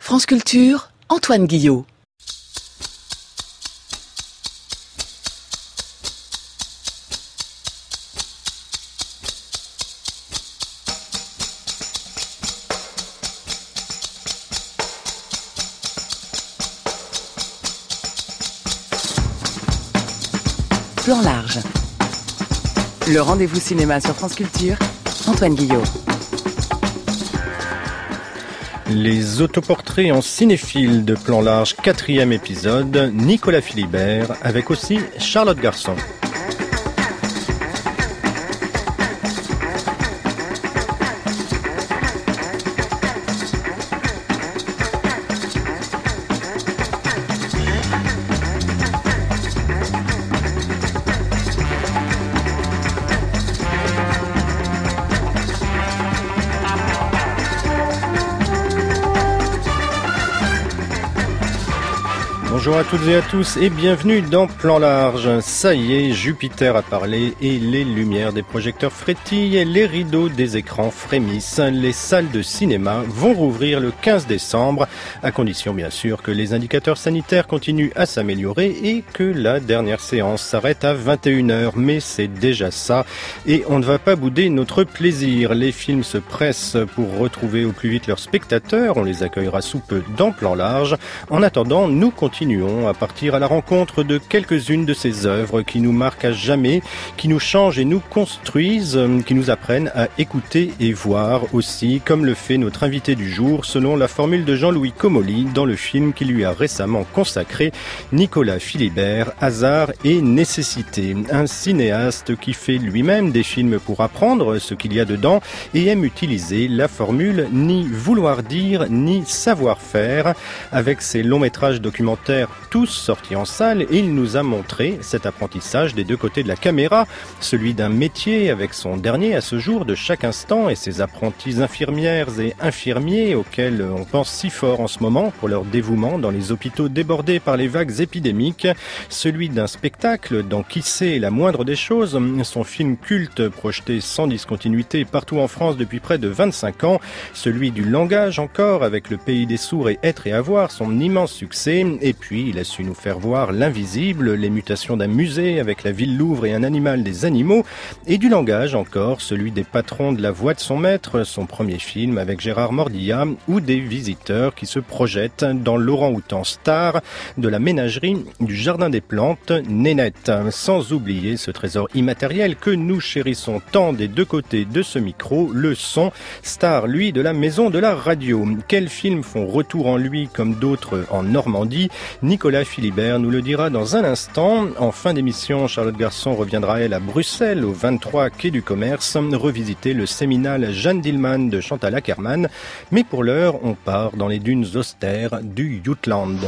France Culture, Antoine Guillot. Plan large. Le rendez-vous cinéma sur France Culture, Antoine Guillot. Les autoportraits en cinéphile de Plan large, 4e épisode, Nicolas Philibert, avec aussi Charlotte Garçon. Bonjour à toutes et à tous et bienvenue dans Plan large. Ça y est, Jupiter a parlé et les lumières des projecteurs frétillent, les rideaux des écrans frémissent. Les salles de cinéma vont rouvrir le 15 décembre, à condition bien sûr que les indicateurs sanitaires continuent à s'améliorer et que la dernière séance s'arrête à 21h. Mais c'est déjà ça et on ne va pas bouder notre plaisir. Les films se pressent pour retrouver au plus vite leurs spectateurs. On les accueillera sous peu dans Plan large. En attendant, nous continuons à partir à la rencontre de quelques-unes de ces œuvres qui nous marquent à jamais, qui nous changent et nous construisent, qui nous apprennent à écouter et voir aussi, comme le fait notre invité du jour, selon la formule de Jean-Louis Comolli dans le film qui lui a récemment consacré, Nicolas Philibert, Hasard et Nécessité. Un cinéaste qui fait lui-même des films pour apprendre ce qu'il y a dedans et aime utiliser la formule ni vouloir dire ni savoir faire. Avec ses longs métrages documentaires tous sortis en salle, et il nous a montré cet apprentissage des deux côtés de la caméra, celui d'un métier avec son dernier à ce jour de chaque instant et ses apprentis infirmières et infirmiers auxquels on pense si fort en ce moment pour leur dévouement dans les hôpitaux débordés par les vagues épidémiques, celui d'un spectacle dans Qui sait la moindre des choses, son film culte projeté sans discontinuité partout en France depuis près de 25 ans, celui du langage encore avec Le Pays des sourds et Être et avoir, son immense succès, et puis il a su nous faire voir l'invisible, les mutations d'un musée avec La Ville Louvre et Un animal des animaux, et du langage encore, celui des patrons de La Voix de son maître, son premier film avec Gérard Mordillat, ou des visiteurs qui se projettent dans l'orang-outan star de la ménagerie du Jardin des Plantes, Nénette. Sans oublier ce trésor immatériel que nous chérissons tant des deux côtés de ce micro, le son, star lui de la maison de la radio. Quels films font retour en lui comme d'autres en Normandie? Nicolas Philibert nous le dira dans un instant. En fin d'émission, Charlotte Garçon reviendra elle à Bruxelles, au 23 quai du Commerce, revisiter le séminal Jeanne Dillman de Chantal Akerman. Mais pour l'heure, on part dans les dunes austères du Jutland.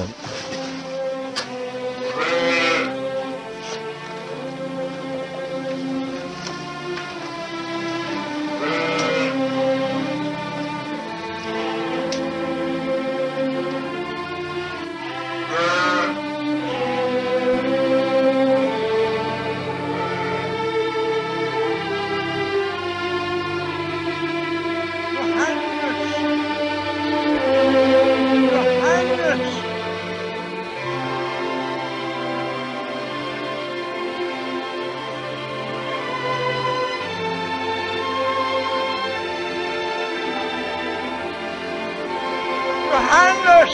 Johannes!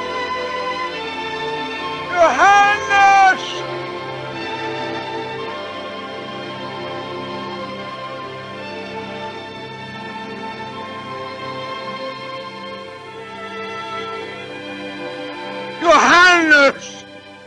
Johannes! Johannes!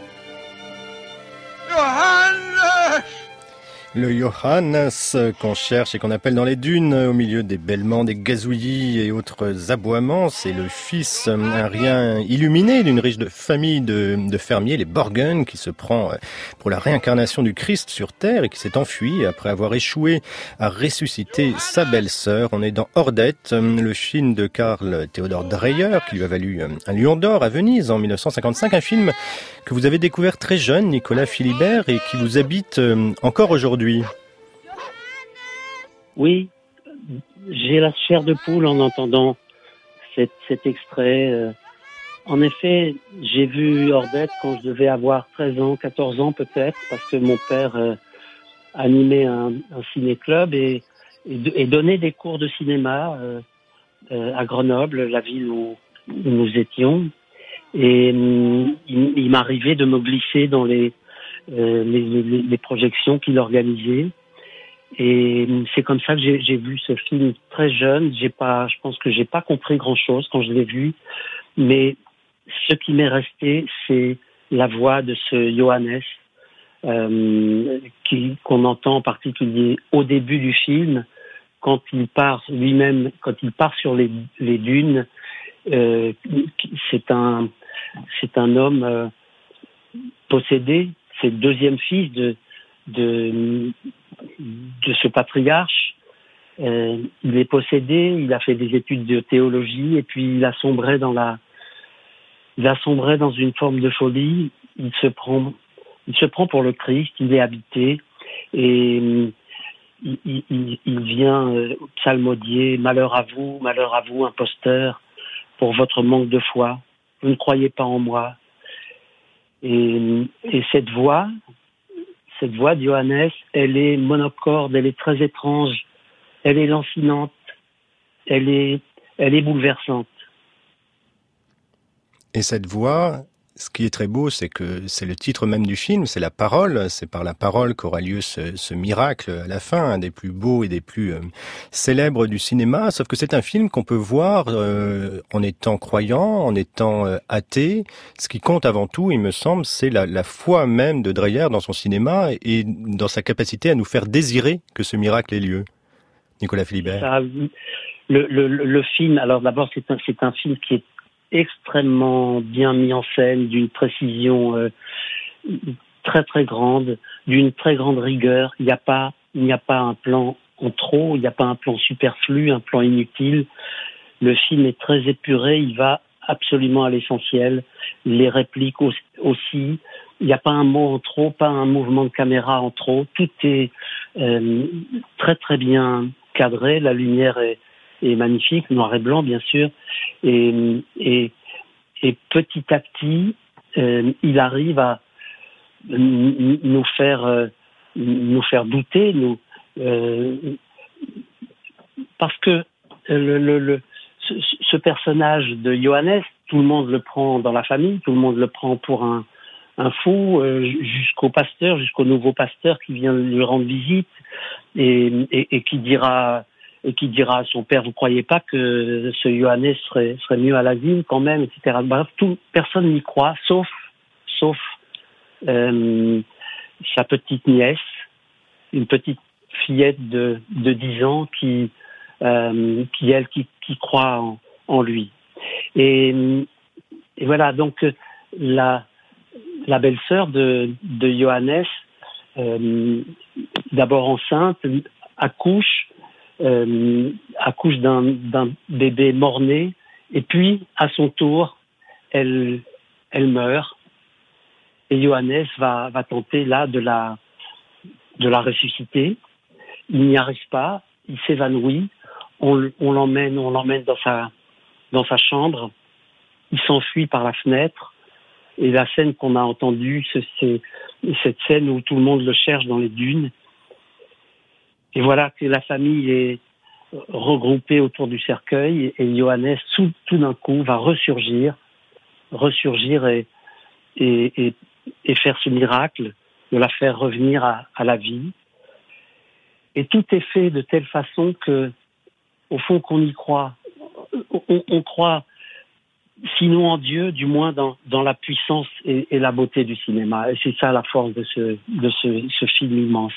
Johannes! Le Johannes qu'on cherche et qu'on appelle dans les dunes au milieu des bêlements, des gazouillis et autres aboiements, c'est le fils, un rien illuminé d'une riche famille de fermiers, les Borgen, qui se prend pour la réincarnation du Christ sur terre et qui s'est enfui après avoir échoué à ressusciter sa belle-sœur. On est dans Ordette, le film de Karl Theodor Dreyer qui lui a valu un Lion d'or à Venise en 1955, un film que vous avez découvert très jeune, Nicolas Philibert, et qui vous habite encore aujourd'hui. Oui, j'ai la chair de poule en entendant cet extrait En effet, j'ai vu Ordette quand je devais avoir 13 ans, 14 ans peut-être, parce que mon père animait un ciné-club et donnait des cours de cinéma à Grenoble, la ville où nous étions. Et il m'arrivait de me glisser dans les projections qu'il organisait. Et c'est comme ça que j'ai vu ce film très jeune. Je pense que j'ai pas compris grand-chose quand je l'ai vu, mais ce qui m'est resté, c'est la voix de ce Johannes qu'on entend en particulier au début du film, quand il part lui-même, quand il part sur les dunes. C'est un homme possédé. C'est le deuxième fils de ce patriarche. Il est possédé, il a fait des études de théologie et puis il a sombré dans une forme de folie. Il se prend pour le Christ, il est habité et il vient psalmodier: malheur à vous, imposteur, pour votre manque de foi. Vous ne croyez pas en moi. Et cette voix de Johannes, elle est monocorde, elle est très étrange, elle est lancinante, elle est bouleversante. Et cette voix, ce qui est très beau, c'est que c'est le titre même du film, c'est la parole, c'est par la parole qu'aura lieu ce miracle à la fin, un des plus beaux et des plus célèbres du cinéma, sauf que c'est un film qu'on peut voir en étant croyant, en étant athée. Ce qui compte avant tout, il me semble, c'est la foi même de Dreyer dans son cinéma et dans sa capacité à nous faire désirer que ce miracle ait lieu. Nicolas Philibert. Ça, le film, alors d'abord c'est un film qui est extrêmement bien mis en scène, d'une précision très très grande, d'une très grande rigueur. Il n'y a pas un plan en trop, il n'y a pas un plan superflu, un plan inutile. Le film est très épuré, il va absolument à l'essentiel. Les répliques aussi. Il n'y a pas un mot en trop, pas un mouvement de caméra en trop. Tout est très très bien cadré. La lumière est magnifique, noir et blanc bien sûr, et petit à petit, il arrive à nous faire douter, parce que ce personnage de Johannes, tout le monde le prend dans la famille, tout le monde le prend pour un fou, jusqu'au nouveau pasteur qui vient lui rendre visite et qui dira à son père: vous croyez pas que ce Johannes serait mieux à l'asile quand même, etc. Bref, personne n'y croit, sauf sa petite nièce, une petite fillette de 10 ans qui croit en lui. Et voilà, donc la belle-sœur de Johannes, d'abord enceinte, accouche d'un bébé mort-né, et puis à son tour elle meurt, et Johannes va tenter là de la ressusciter. Il n'y arrive pas, il s'évanouit, on l'emmène dans sa chambre, il s'enfuit par la fenêtre, et la scène qu'on a entendue, c'est cette scène où tout le monde le cherche dans les dunes. Et voilà que la famille est regroupée autour du cercueil, et Johannes, tout d'un coup, va ressurgir et faire ce miracle, de la faire revenir à la vie. Et tout est fait de telle façon que, au fond, qu'on y croit. On croit, sinon en Dieu, du moins dans la puissance et la beauté du cinéma. Et c'est ça la force de ce film immense.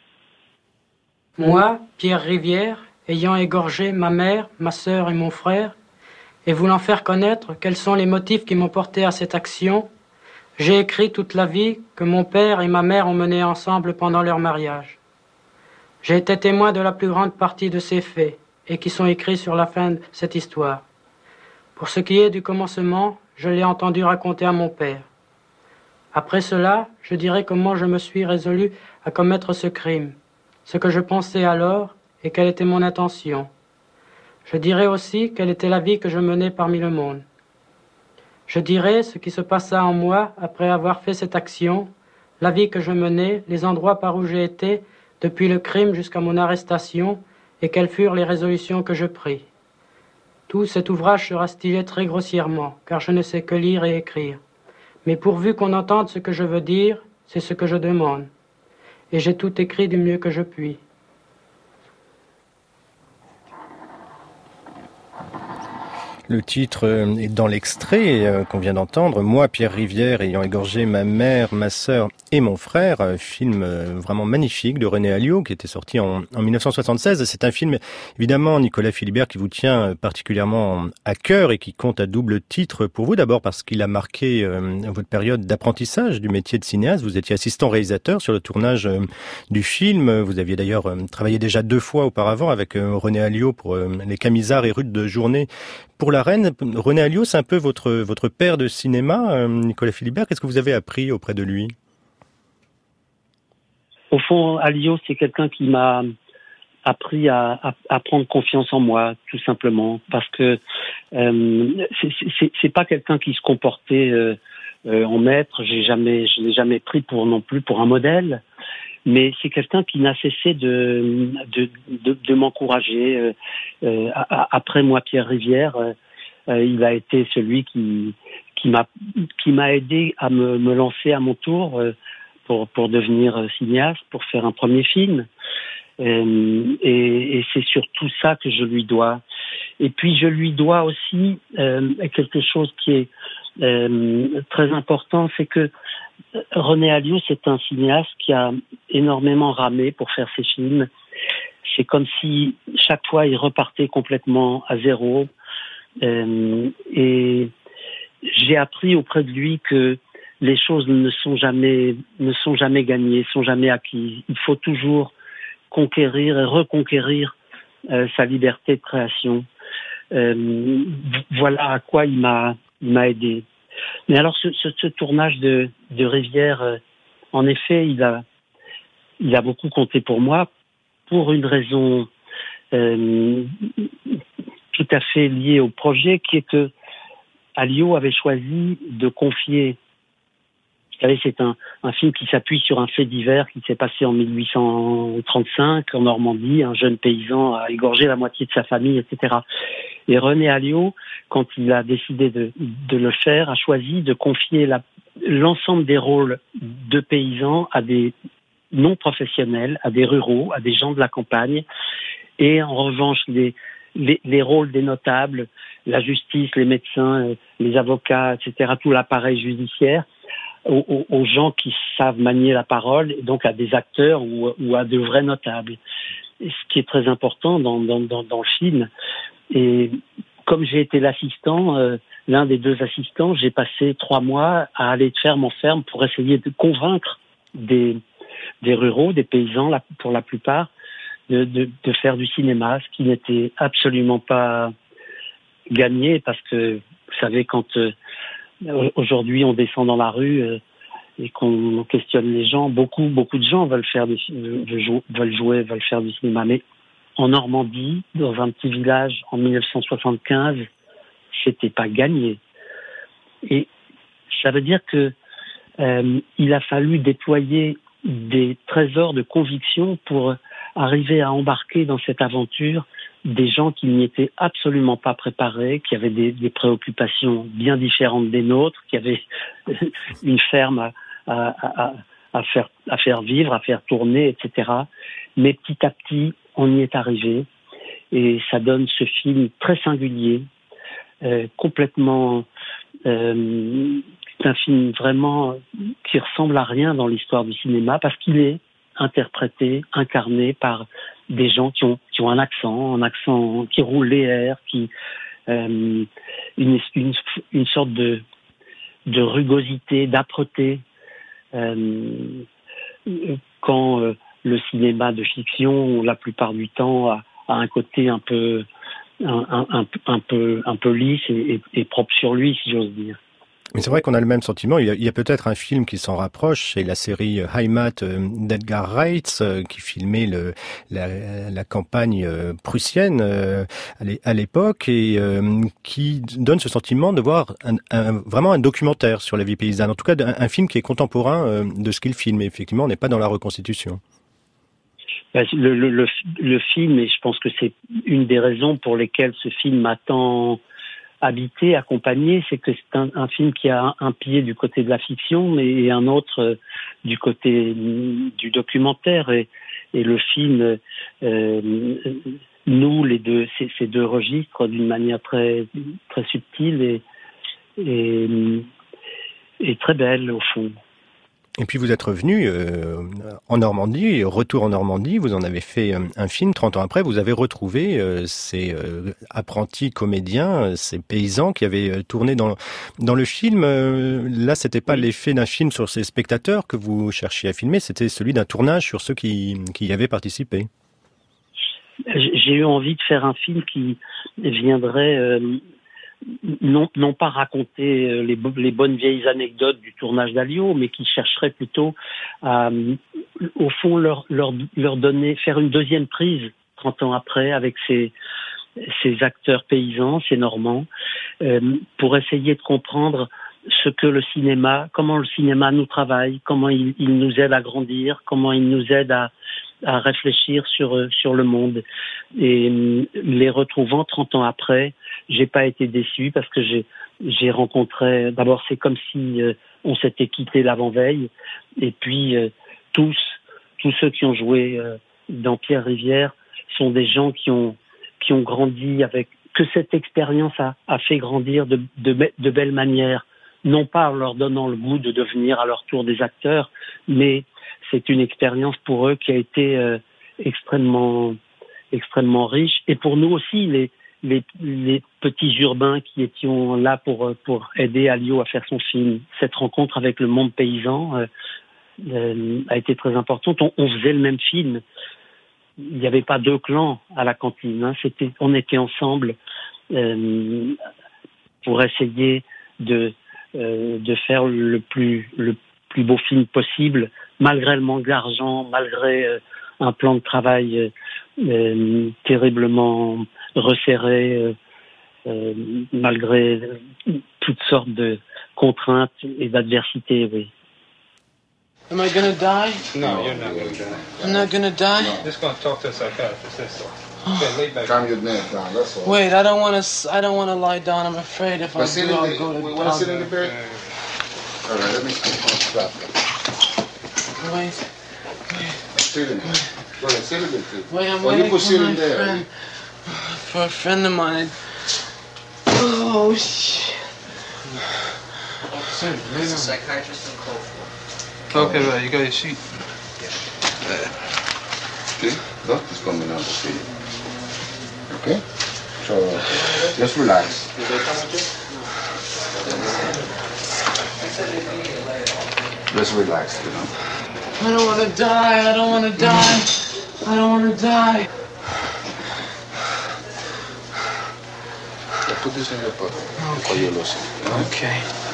Moi, Pierre Rivière, ayant égorgé ma mère, ma sœur et mon frère, et voulant faire connaître quels sont les motifs qui m'ont porté à cette action, j'ai écrit toute la vie que mon père et ma mère ont menée ensemble pendant leur mariage. J'ai été témoin de la plus grande partie de ces faits, et qui sont écrits sur la fin de cette histoire. Pour ce qui est du commencement, je l'ai entendu raconter à mon père. Après cela, je dirai comment je me suis résolu à commettre ce crime, ce que je pensais alors et quelle était mon intention. Je dirai aussi quelle était la vie que je menais parmi le monde. Je dirai ce qui se passa en moi après avoir fait cette action, la vie que je menais, les endroits par où j'ai été, depuis le crime jusqu'à mon arrestation, et quelles furent les résolutions que je pris. Tout cet ouvrage sera stylé très grossièrement, car je ne sais que lire et écrire. Mais pourvu qu'on entende ce que je veux dire, c'est ce que je demande. Et j'ai tout écrit du mieux que je puis. Le titre est dans l'extrait qu'on vient d'entendre. Moi, Pierre Rivière, ayant égorgé ma mère, ma sœur et mon frère. Film vraiment magnifique de René Alliot qui était sorti en 1976. C'est un film, évidemment, Nicolas Philibert, qui vous tient particulièrement à cœur et qui compte à double titre pour vous. D'abord parce qu'il a marqué votre période d'apprentissage du métier de cinéaste. Vous étiez assistant réalisateur sur le tournage du film. Vous aviez d'ailleurs travaillé déjà 2 fois auparavant avec René Alliot pour Les Camisards et Rudes de journée pour la Reine. René Alliot, c'est un peu votre père de cinéma, Nicolas Philibert. Qu'est-ce que vous avez appris auprès de lui? Au fond, Alliot, c'est quelqu'un qui m'a appris à prendre confiance en moi, tout simplement, parce que c'est pas quelqu'un qui se comportait en maître. Je l'ai jamais pris non plus pour un modèle, mais c'est quelqu'un qui n'a cessé de m'encourager. Après moi, Pierre Rivière, il a été celui qui m'a aidé à me lancer à mon tour pour devenir cinéaste, pour faire un premier film. Et c'est surtout ça que je lui dois. Et puis je lui dois aussi quelque chose qui est très important, c'est que René Alliot, c'est un cinéaste qui a énormément ramé pour faire ses films. C'est comme si chaque fois il repartait complètement à zéro. Et j'ai appris auprès de lui que les choses ne sont jamais gagnées, sont jamais acquises. Il faut toujours conquérir et reconquérir sa liberté de création. Voilà à quoi il m'a aidé. Mais alors ce tournage de Rivière, en effet, il a beaucoup compté pour moi, pour une raison tout à fait liée au projet, qui est que Alliot avait choisi de confier. Vous savez, c'est un film qui s'appuie sur un fait divers qui s'est passé en 1835 en Normandie. Un jeune paysan a égorgé la moitié de sa famille, etc. Et René Alliot, quand il a décidé de le faire, a choisi de confier l'ensemble des rôles de paysans à des non-professionnels, à des ruraux, à des gens de la campagne. Et en revanche, les rôles des notables, la justice, les médecins, les avocats, etc., tout l'appareil judiciaire, aux gens qui savent manier la parole, et donc à des acteurs ou à de vrais notables. Et ce qui est très important dans le film. Et comme j'ai été l'assistant, l'un des 2 assistants, j'ai passé 3 mois à aller de ferme en ferme pour essayer de convaincre des ruraux, des paysans, pour la plupart, de faire du cinéma, ce qui n'était absolument pas gagné, parce que, vous savez, quand aujourd'hui on descend dans la rue et qu'on questionne les gens, beaucoup de gens veulent faire veulent faire du cinéma. Mais en Normandie, dans un petit village en 1975, c'était pas gagné. Et ça veut dire que il a fallu déployer des trésors de conviction pour arriver à embarquer dans cette aventure des gens qui n'y étaient absolument pas préparés, qui avaient des préoccupations bien différentes des nôtres, qui avaient une ferme à faire vivre, à faire tourner, etc. Mais petit à petit, on y est arrivé, et ça donne ce film très singulier, complètement. C'est un film vraiment qui ressemble à rien dans l'histoire du cinéma, parce qu'il est interprété, incarné par des gens qui ont un accent qui roule les airs, une sorte de rugosité, d'âpreté. Quand le cinéma de fiction, la plupart du temps, a un côté un peu lisse et propre sur lui, si j'ose dire. Mais c'est vrai qu'on a le même sentiment. Il y a peut-être un film qui s'en rapproche, c'est la série Heimat d'Edgar Reitz qui filmait la campagne prussienne à l'époque et qui donne ce sentiment de voir vraiment un documentaire sur la vie paysanne. En tout cas, un film qui est contemporain de ce qu'il filme. Et effectivement, on n'est pas dans la reconstitution. Le film, et je pense que c'est une des raisons pour lesquelles ce film m'a tant habité, accompagné, c'est que c'est un film qui a un pied du côté de la fiction et un autre du côté du documentaire. Et le film noue ces deux registres d'une manière très très subtile et très belle au fond. Et puis vous êtes revenu en Normandie, retour en Normandie, vous en avez fait un film, 30 ans après, vous avez retrouvé ces apprentis comédiens, ces paysans qui avaient tourné dans le film. Là, c'était pas l'effet d'un film sur ces spectateurs que vous cherchiez à filmer, c'était celui d'un tournage sur ceux qui y avaient participé. J'ai eu envie de faire un film qui viendrait... non pas raconter les bonnes vieilles anecdotes du tournage d'Alio, mais qui chercherait plutôt à, au fond, leur donner, faire une deuxième prise 30 ans après avec ces acteurs paysans, ces Normands, pour essayer de comprendre ce que le cinéma, comment le cinéma nous travaille, comment il nous aide à grandir, comment il nous aide à réfléchir sur le monde. Et les retrouvant 30 ans après, j'ai pas été déçu parce que j'ai rencontré, d'abord c'est comme si on s'était quitté l'avant-veille, et puis tous ceux qui ont joué dans Pierre Rivière sont des gens qui ont grandi avec, que cette expérience a fait grandir de belles manières, non pas en leur donnant le goût de devenir à leur tour des acteurs, mais c'est une expérience pour eux qui a été extrêmement riche. Et pour nous aussi, les petits urbains qui étions là pour aider Alio à faire son film. Cette rencontre avec le monde paysan a été très importante. On faisait le même film. Il n'y avait pas deux clans à la cantine. Hein. On était ensemble pour essayer de faire le plus beau film possible, malgré le manque d'argent, malgré un plan de travail terriblement resserré, malgré toutes sortes de contraintes et d'adversités, oui. Am I gonna die? No, you're not going to die. I'm not gonna die? No. Just going to talk to a psychiatrist, that's all. Okay, lay back. Calm your nerves down, that's all. Wait, I don't want to lie down. I'm afraid if I do, I'll go to Want to sit in the bed? Yeah. All right, let me stop that. Wait, Sit in there. Go ahead, sit in there, too. wait, I'm Well, you waiting put for sit my in there. friend. For a friend of mine. Oh, shit. Psychiatrist in Cloverfield. Okay, right, you got your sheet. See? Doctor's coming out to see you. Okay? So, just relax. Just relax, you know. I don't want to die. I don't want to die. I don't want to die. Put this in your pocket before you lose it. Okay.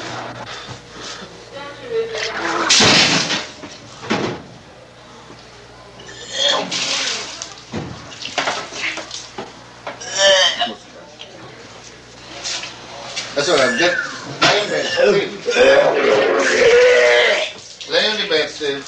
That's all right. Get lay in bed, Steve. Lay on the bed, Steve.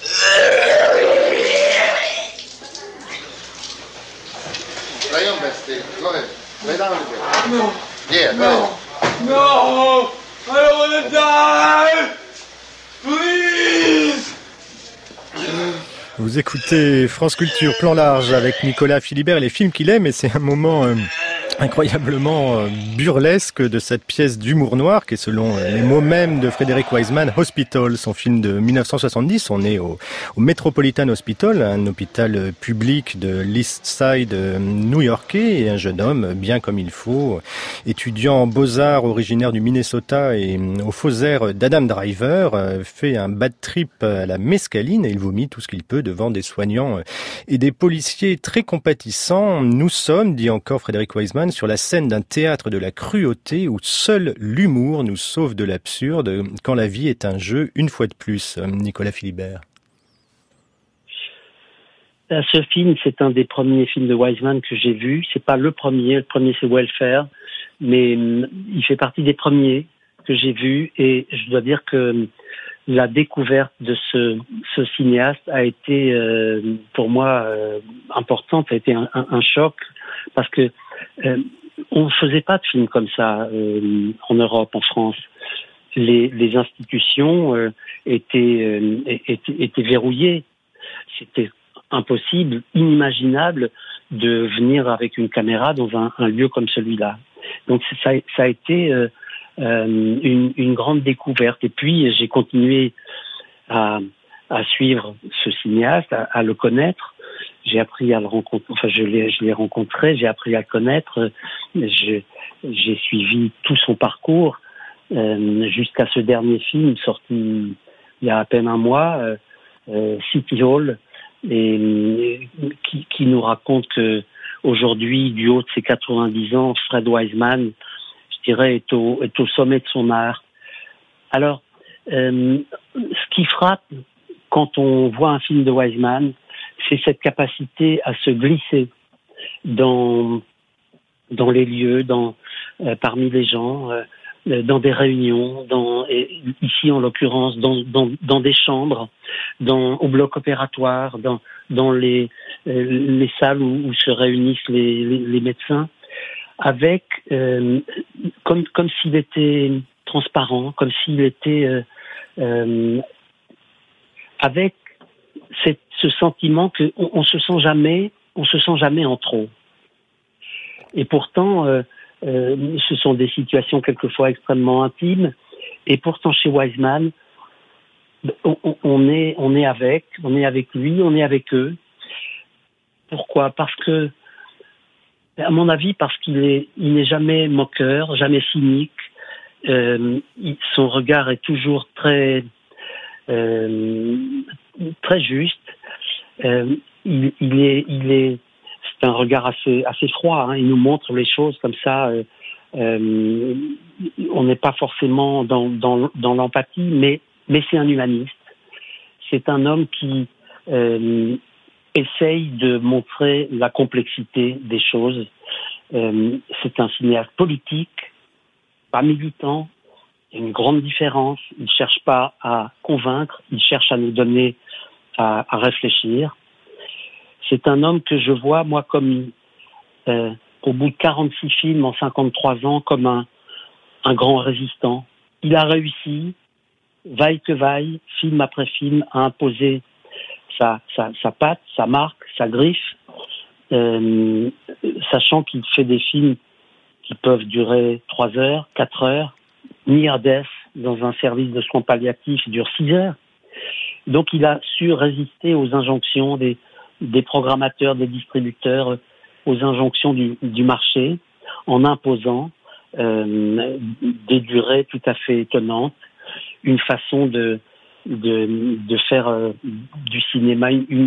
Lay on bed, Steve. Go ahead. Lay down on the bed. No. Yeah, go ahead. No. I don't want to die. Please. Vous écoutez France Culture, plan large avec Nicolas Philibert et les films qu'il aime, et c'est un moment incroyablement burlesque de cette pièce d'humour noir qui est, selon les mots mêmes de Frederick Wiseman, Hospital, son film de 1970. On est au Metropolitan Hospital, un hôpital public de l'East Side new-yorkais, et un jeune homme, bien comme il faut, étudiant en beaux-arts originaire du Minnesota et au faux air d'Adam Driver, fait un bad trip à la mescaline et il vomit tout ce qu'il peut devant des soignants et des policiers très compatissants. Nous sommes, dit encore Frederick Wiseman, Wiseman sur la scène d'un théâtre de la cruauté où seul l'humour nous sauve de l'absurde quand la vie est un jeu une fois de plus. Nicolas Philibert. Ce film, c'est un des premiers films de Wiseman que j'ai vu. C'est pas le premier c'est Welfare, mais il fait partie des premiers que j'ai vus et je dois dire que la découverte de ce cinéaste a été pour moi importante, ça a été un choc parce que on ne faisait pas de films comme ça en Europe, en France. Les institutions étaient verrouillées. C'était impossible, inimaginable de venir avec une caméra dans un lieu comme celui-là. Donc ça a été une grande découverte. Et puis j'ai continué à suivre ce cinéaste, à le connaître. J'ai appris à le rencontrer. Enfin, je l'ai rencontré. J'ai appris à le connaître. J'ai suivi tout son parcours jusqu'à ce dernier film sorti il y a à peine un mois, City Hall, et qui nous raconte que aujourd'hui, du haut de ses 90 ans, Fred Wiseman, je dirais, est au sommet de son art. Alors, ce qui frappe quand on voit un film de Wiseman, c'est cette capacité à se glisser dans les lieux, parmi les gens, dans des réunions, ici en l'occurrence dans des chambres, au bloc opératoire, dans les salles où se réunissent les médecins, avec comme s'il était transparent, comme s'il était avec ce sentiment que on se sent jamais en trop. Et pourtant ce sont des situations quelquefois extrêmement intimes. Et pourtant, chez Wiseman, on est avec lui, on est avec eux. Pourquoi ? Parce que, à mon avis, parce il n'est jamais moqueur, jamais cynique. Son regard est toujours très juste. C'est un regard assez froid. Hein. Il nous montre les choses comme ça. On n'est pas forcément dans l'empathie, mais c'est un humaniste. C'est un homme qui essaye de montrer la complexité des choses. C'est un cinéaste politique, pas militant. Il y a une grande différence. Il ne cherche pas à convaincre, il cherche à nous donner à réfléchir. C'est un homme que je vois, moi, comme au bout de 46 films en 53 ans, comme un grand résistant. Il a réussi, vaille que vaille, film après film, à imposer sa patte, sa marque, sa griffe, sachant qu'il fait des films qui peuvent durer 3 heures, 4 heures. Near Death, dans un service de soins palliatifs, dure 6 heures. Donc il a su résister aux injonctions des programmateurs, des distributeurs, aux injonctions du marché, en imposant des durées tout à fait étonnantes, une façon de faire du cinéma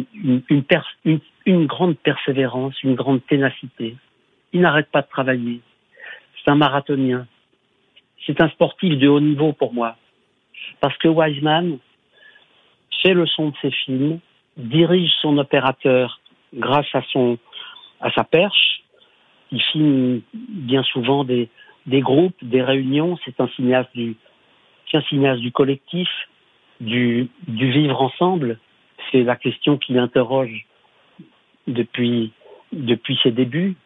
une grande persévérance, une grande ténacité. Il n'arrête pas de travailler. C'est un marathonien. C'est un sportif de haut niveau pour moi. Parce que Wiseman fait le son de ses films, dirige son opérateur grâce à sa perche. Il filme bien souvent des groupes, des réunions. C'est un cinéaste du collectif, du vivre ensemble. C'est la question qu'il interroge depuis ses débuts.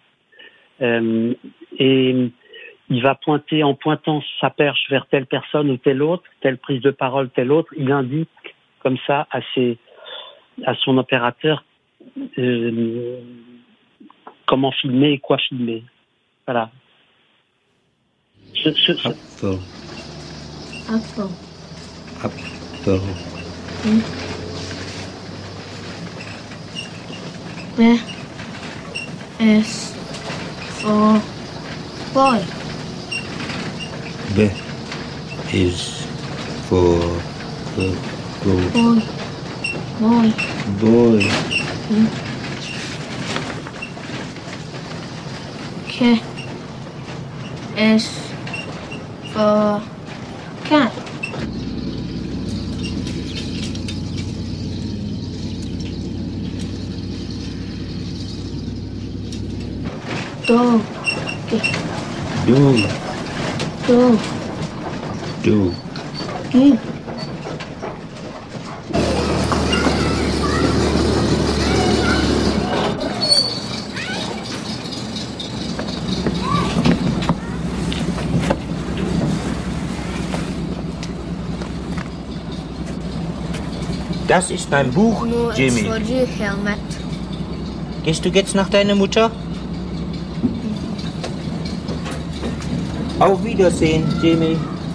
Et il va en pointant sa perche vers telle personne ou telle autre, telle prise de parole, telle autre, il indique comme ça à son opérateur comment filmer et quoi filmer. Voilà. Apple. B is for boy. B is for boy. K is for cat. Dog. Dog. Dog. Dog. Gib. Das ist dein Buch, No, Jimmy. it's for you, Helmet. Gehst du jetzt nach deiner Mutter? Auf Wiedersehen, Jimmy.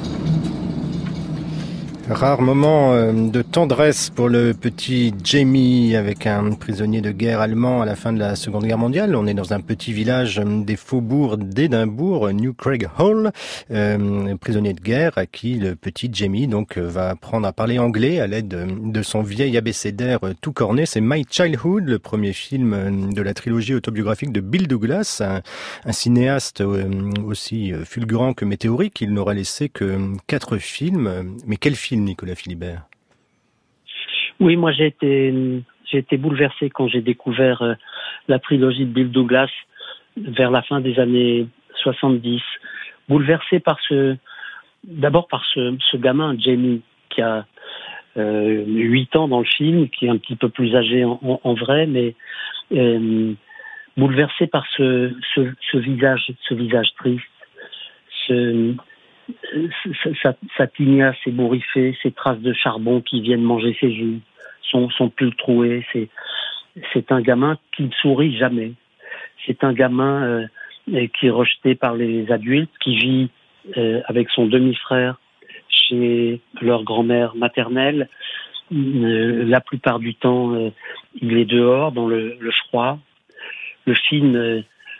Rare moment de tendresse pour le petit Jamie avec un prisonnier de guerre allemand à la fin de la Seconde Guerre mondiale. On est dans un petit village des faubourgs d'Édimbourg, New Craig Hall, prisonnier de guerre à qui le petit Jamie donc va apprendre à parler anglais à l'aide de son vieil abécédaire tout corné. C'est My Childhood, le premier film de la trilogie autobiographique de Bill Douglas, un cinéaste aussi fulgurant que météorique. Il n'aura laissé que 4 films. Mais quel film, Nicolas Philibert? Oui, moi j'ai été bouleversé quand j'ai découvert la trilogie de Bill Douglas vers la fin des années 70. Bouleversé d'abord par ce gamin, Jamie, qui a 8 ans dans le film, qui est un petit peu plus âgé en vrai, mais bouleversé par ce visage triste, sa tignasse ébouriffée, ses traces de charbon qui viennent manger ses joues, son pull troué. C'est un gamin qui ne sourit jamais. C'est un gamin qui est rejeté par les adultes, qui vit avec son demi-frère chez leur grand-mère maternelle. La plupart du temps, il est dehors dans le froid. Le film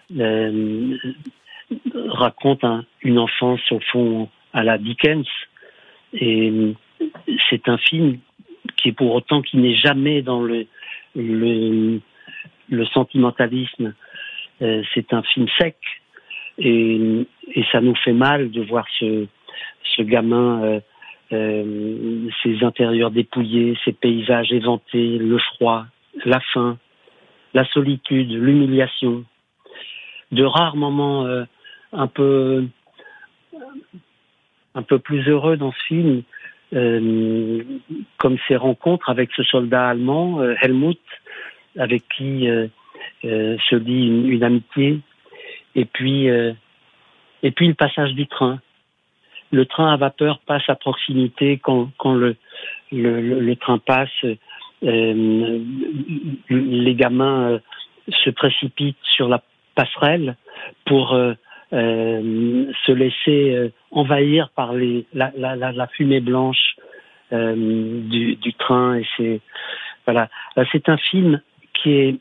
raconte une enfance au fond à la Dickens, et c'est un film qui est pour autant qui n'est jamais dans le sentimentalisme. C'est un film sec, et ça nous fait mal de voir ce gamin, ses intérieurs dépouillés, ses paysages éventés, le froid, la faim, la solitude, l'humiliation. De rares moments un peu plus heureux dans ce film, comme ses rencontres avec ce soldat allemand, Helmut, avec qui se lie une amitié, et puis le passage du train. Le train à vapeur passe à proximité quand le train passe. Les gamins se précipitent sur la passerelle pour se laisser envahir par la fumée blanche du train. Et c'est un film qui est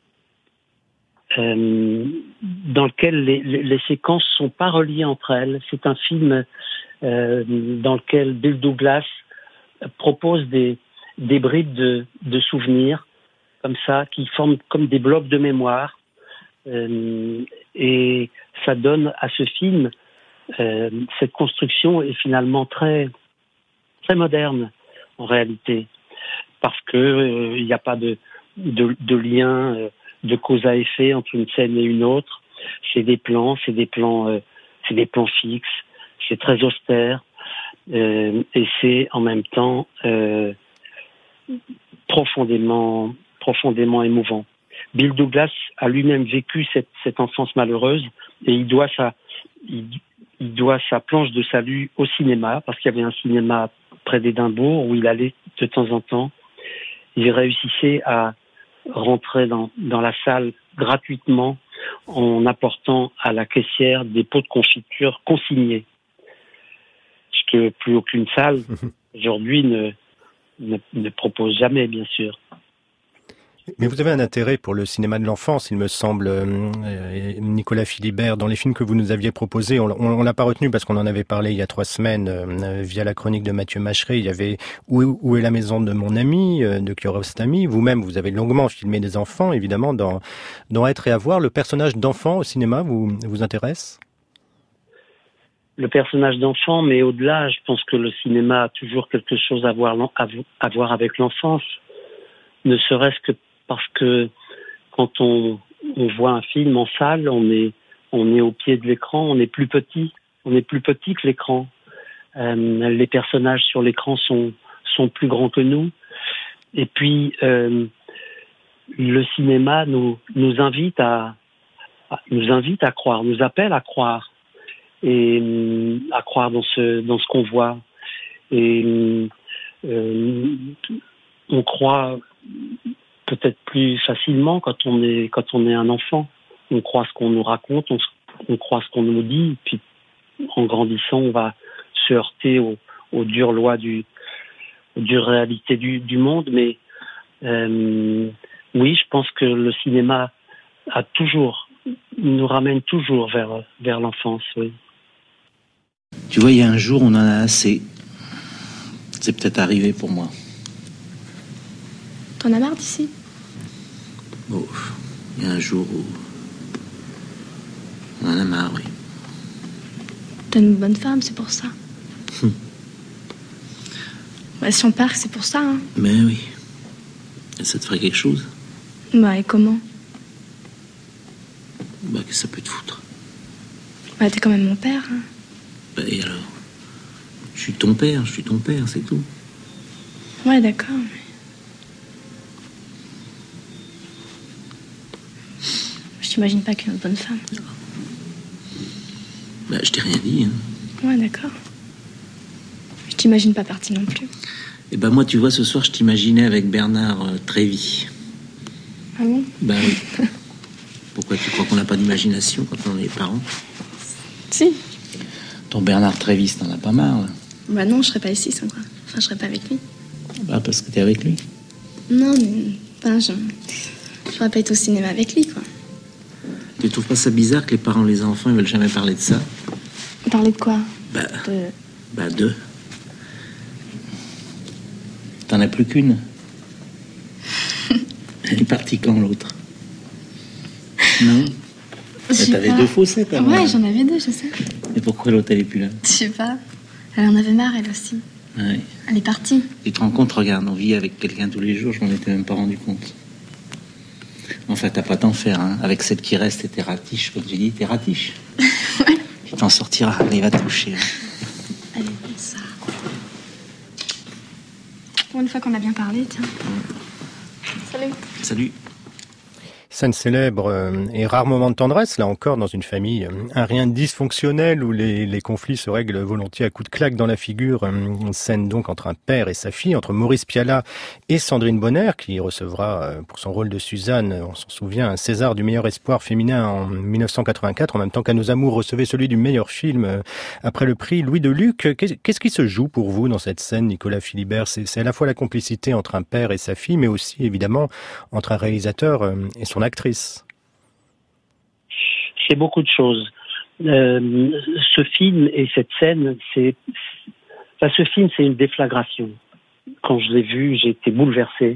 dans lequel les séquences sont pas reliées entre elles. C'est un film dans lequel Bill Douglas propose des bribes de souvenirs comme ça, qui forment comme des blocs de mémoire. Et ça donne à ce film, cette construction est finalement très, très moderne en réalité, parce que il n'y a pas de lien de cause à effet entre une scène et une autre. C'est des plans fixes, c'est très austère, et c'est en même temps profondément émouvant. Bill Douglas a lui-même vécu cette enfance malheureuse, et il doit sa planche de salut au cinéma, parce qu'il y avait un cinéma près d'Édimbourg où il allait de temps en temps. Il réussissait à rentrer dans la salle gratuitement en apportant à la caissière des pots de confiture consignés, ce que plus aucune salle aujourd'hui ne propose jamais, bien sûr. Mais vous avez un intérêt pour le cinéma de l'enfance, il me semble, Nicolas Philibert. Dans les films que vous nous aviez proposés, on l'a pas retenu parce qu'on en avait parlé il y a 3 semaines via la chronique de Mathieu Macheret. Il y avait Où est la maison de mon ami de Kiarostami. Vous-même, vous avez longuement filmé des enfants, évidemment, dans Être et avoir. Le personnage d'enfant au cinéma vous intéresse? le personnage d'enfant, mais au-delà, je pense que le cinéma a toujours quelque chose à voir avec l'enfance, ne serait-ce que parce que quand on voit un film en salle, on est au pied de l'écran, on est plus petit que l'écran. Les personnages sur l'écran sont plus grands que nous. Et puis, le cinéma nous invite à croire, nous appelle à croire, et à croire dans ce qu'on voit. Et on croit peut-être plus facilement quand on est un enfant. On croit ce qu'on nous raconte, on croit ce qu'on nous dit, puis en grandissant, on va se heurter aux dures lois aux dures réalités du monde. Mais oui, je pense que le cinéma nous ramène toujours vers l'enfance, oui. Tu vois, il y a un jour, on en a assez. C'est peut-être arrivé pour moi. T'en as marre d'ici? Oh, il y a un jour où on en a marre, oui. T'es une bonne femme, c'est pour ça. Bah, si on part, c'est pour ça, hein. Mais oui. Et ça te ferait quelque chose? Bah, et comment? Bah, qu'est-ce que ça peut te foutre? Bah, t'es quand même mon père, hein. Bah, et alors? Je suis ton père, c'est tout. Ouais, d'accord, mais... Je t'imagine pas qu'une bonne femme. Bah, je t'ai rien dit, hein. Ouais, d'accord. Je t'imagine pas partie non plus. Et bah, moi, tu vois, ce soir, je t'imaginais avec Bernard Trévy. Ah bon? Bah oui. Pourquoi tu crois qu'on n'a pas d'imagination quand on est parents? Si. Ton Bernard Trévy, t'en as pas marre, là? Bah non, je serais pas ici sans quoi. Enfin, je serais pas avec lui. Bah, parce que t'es avec lui. Non, mais... Enfin, je pourrais pas être au cinéma avec lui, quoi. Tu trouves pas ça bizarre que les parents, les enfants, ils veulent jamais parler de ça? Parler de quoi? D'eux. T'en as plus qu'une. Elle est partie quand, l'autre? Non? T'avais deux faussettes avant. Ouais, j'en avais deux, je sais. Et pourquoi l'autre, elle est plus là? Je sais pas. Elle en avait marre, elle aussi. Ouais. Elle est partie. Tu te rends compte, regarde, on vit avec quelqu'un tous les jours, je m'en étais même pas rendu compte. Enfin, t'as pas t'en faire, hein. Avec celle qui reste, t'es ratiche, comme tu dis, t'es ratiche. Ouais. Tu t'en sortiras, il va te toucher. Allez, ça. Pour une fois qu'on a bien parlé, tiens. Salut. Salut. Scène célèbre et rare moment de tendresse, là encore, dans une famille, un rien dysfonctionnel où les conflits se règlent volontiers à coups de claque dans la figure. Une scène donc entre un père et sa fille, entre Maurice Pialat et Sandrine Bonner, qui recevra pour son rôle de Suzanne, on s'en souvient, un César du meilleur espoir féminin en 1984, en même temps qu'À nos amours recevait celui du meilleur film après le prix Louis Deluc. Qu'est-ce qui se joue pour vous dans cette scène, Nicolas Philibert? C'est à la fois la complicité entre un père et sa fille, mais aussi évidemment entre un réalisateur et son actrice. C'est beaucoup de choses. Ce film et cette scène, ce film, c'est une déflagration. Quand je l'ai vu, j'ai été bouleversé.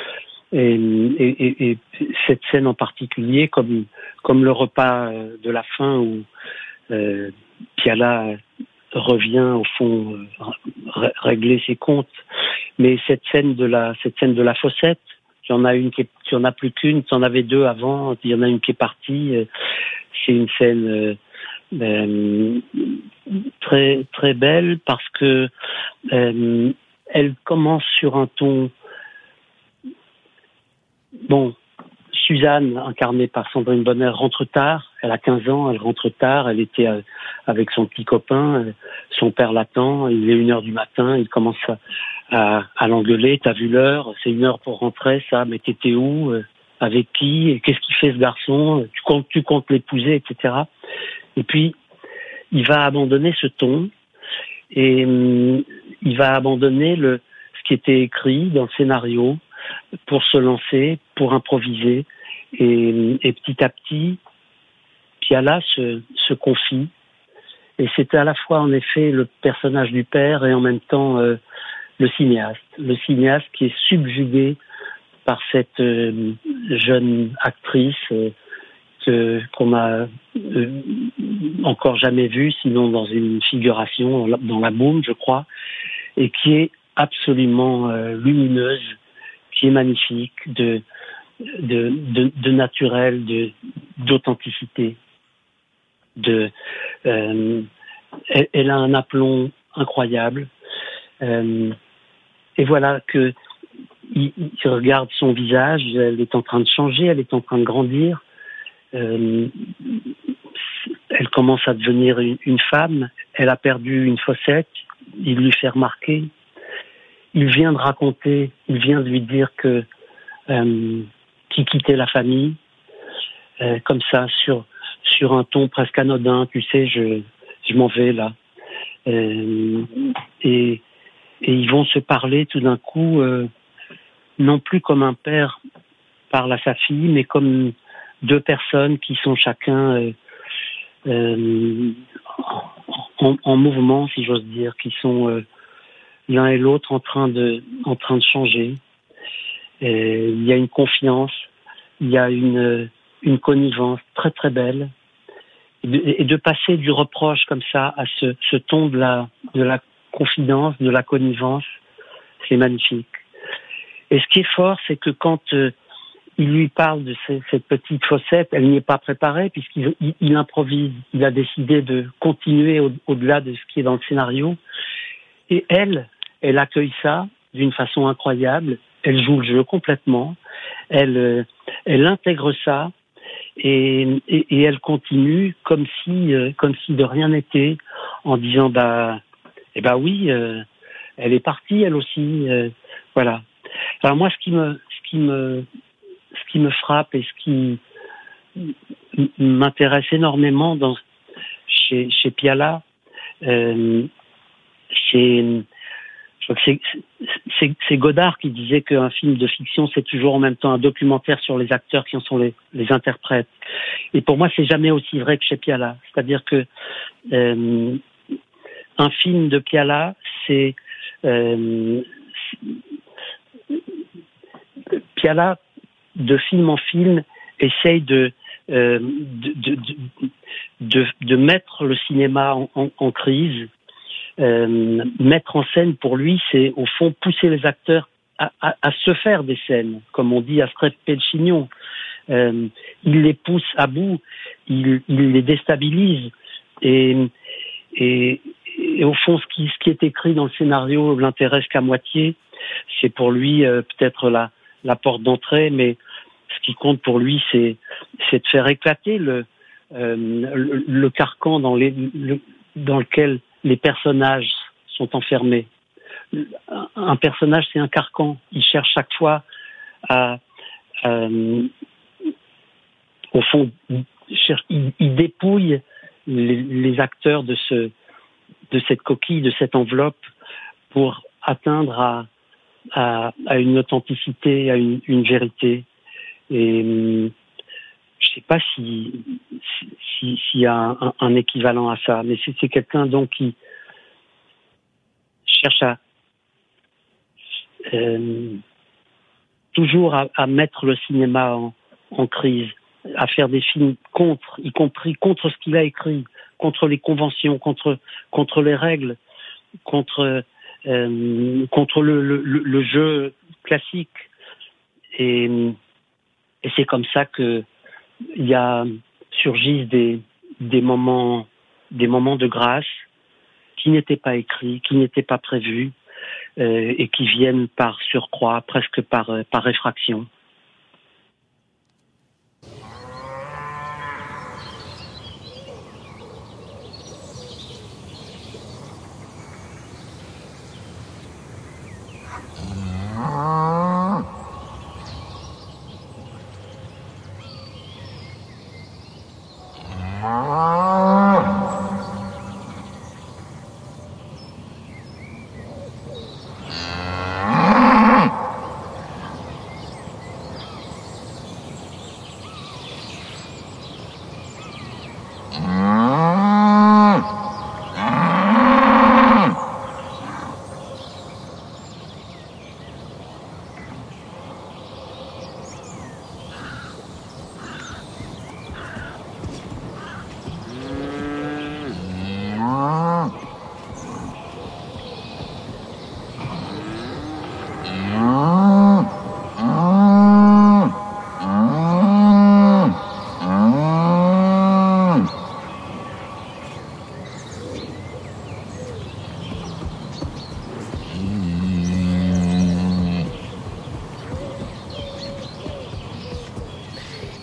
Et cette scène en particulier, comme le repas de la fin où Pialat revient au fond régler ses comptes. Mais cette scène de la fossette, il y en a une il y en a plus qu'une, il y en avait deux avant, il y en a une qui est partie. C'est une scène très très belle parce que elle commence sur un ton. Bon, Suzanne, incarnée par Sandrine Bonner, rentre tard. Elle a 15 ans, elle rentre tard. Elle était avec son petit copain. Son père l'attend. Il est 1h du matin. Il commence à l'engueuler. T'as vu l'heure? C'est 1 heure pour rentrer, ça. Mais t'étais où? Avec qui? Et qu'est-ce qu'il fait, ce garçon? Tu comptes l'épouser, etc. Et puis, il va abandonner ce ton. Et il va abandonner ce qui était écrit dans le scénario pour se lancer, pour improviser. Et petit à petit, Pialat se confie. Et c'était à la fois, en effet, le personnage du père et en même temps le cinéaste. Le cinéaste qui est subjugué par cette jeune actrice qu'on a encore jamais vu, sinon dans une figuration, dans la Boum, je crois, et qui est absolument lumineuse, qui est magnifique, de naturel, d'authenticité. Elle a un aplomb incroyable. Et voilà que il regarde son visage, elle est en train de changer, elle est en train de grandir. Elle commence à devenir une femme. Elle a perdu une fossette. Il lui fait remarquer. Il vient de lui dire que qu'il quittait la famille, comme ça, sur un ton presque anodin. Tu sais, je m'en vais là. Et ils vont se parler tout d'un coup, non plus comme un père parle à sa fille, mais comme deux personnes qui sont chacun en mouvement, si j'ose dire, qui sont l'un et l'autre en train de changer. Il y a une confiance, il y a une connivence très très belle, et de passer du reproche comme ça à ce ton de la confidence, de la connivence, c'est magnifique. Et ce qui est fort, c'est que quand il lui parle de cette petite fossette, elle n'y est pas préparée puisqu'il improvise. Il a décidé de continuer au-delà de ce qui est dans le scénario. Et elle accueille ça d'une façon incroyable. Elle joue le jeu complètement. Elle intègre ça et elle continue comme si de rien n'était, en disant oui, elle est partie elle aussi. Voilà. Alors moi, ce qui me frappe et ce qui m'intéresse énormément chez Piala, je crois que c'est Godard qui disait qu'un film de fiction, c'est toujours en même temps un documentaire sur les acteurs qui en sont les interprètes. Et pour moi, c'est jamais aussi vrai que chez Piala. C'est-à-dire que un film de Piala, c'est Piala, de film en film, essaye de mettre le cinéma en crise. Mettre en scène, pour lui, c'est au fond pousser les acteurs à se faire des scènes, comme on dit, à se crêper le chignon. Il les pousse à bout, il les déstabilise, et au fond, ce qui est écrit dans le scénario l'intéresse qu'à moitié. C'est pour lui peut-être la porte d'entrée, mais ce qui compte pour lui, c'est de faire éclater le carcan dans lequel les personnages sont enfermés. Un personnage, c'est un carcan. Il cherche chaque fois au fond, il dépouille les acteurs de cette coquille, de cette enveloppe, pour atteindre à une authenticité, à une vérité. Et je sais pas s'il y a un équivalent à ça, mais c'est quelqu'un donc qui cherche toujours à mettre le cinéma en crise, à faire des films y compris contre ce qu'il a écrit, contre les conventions, contre les règles, contre le jeu classique. Et c'est comme ça que surgissent des moments de grâce qui n'étaient pas écrits, qui n'étaient pas prévus, et qui viennent par surcroît, presque par réfraction.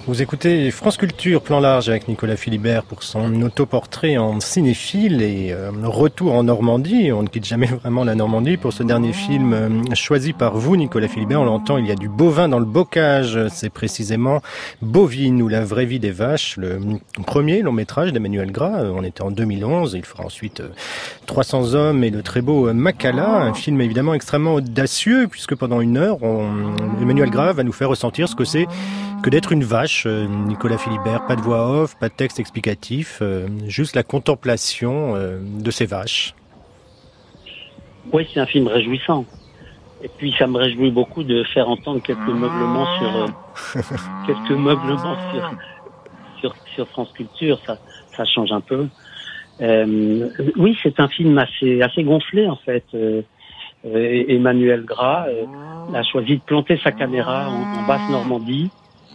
Vous écoutez France Culture, plan large avec Nicolas Philibert pour son autoportrait en cinéphile et retour en Normandie. On ne quitte jamais vraiment la Normandie pour ce dernier film choisi par vous, Nicolas Philibert. On l'entend, il y a du bovin dans le bocage. C'est précisément Bovine ou la vraie vie des vaches, le premier long métrage d'Emmanuel Gras. On était en 2011. Il fera ensuite 300 hommes et le très beau Makala. Un film évidemment extrêmement audacieux puisque pendant 1 heure, Emmanuel Gras va nous faire ressentir ce que c'est que d'être une vache, Nicolas Philibert. Pas de voix off, pas de texte explicatif, juste la contemplation de ces vaches. Oui, c'est un film réjouissant. Et puis ça me réjouit beaucoup de faire entendre quelques meuglements sur France Culture. Ça change un peu. Oui, c'est un film assez gonflé en fait. Emmanuel Gras a choisi de planter sa caméra en basse Normandie.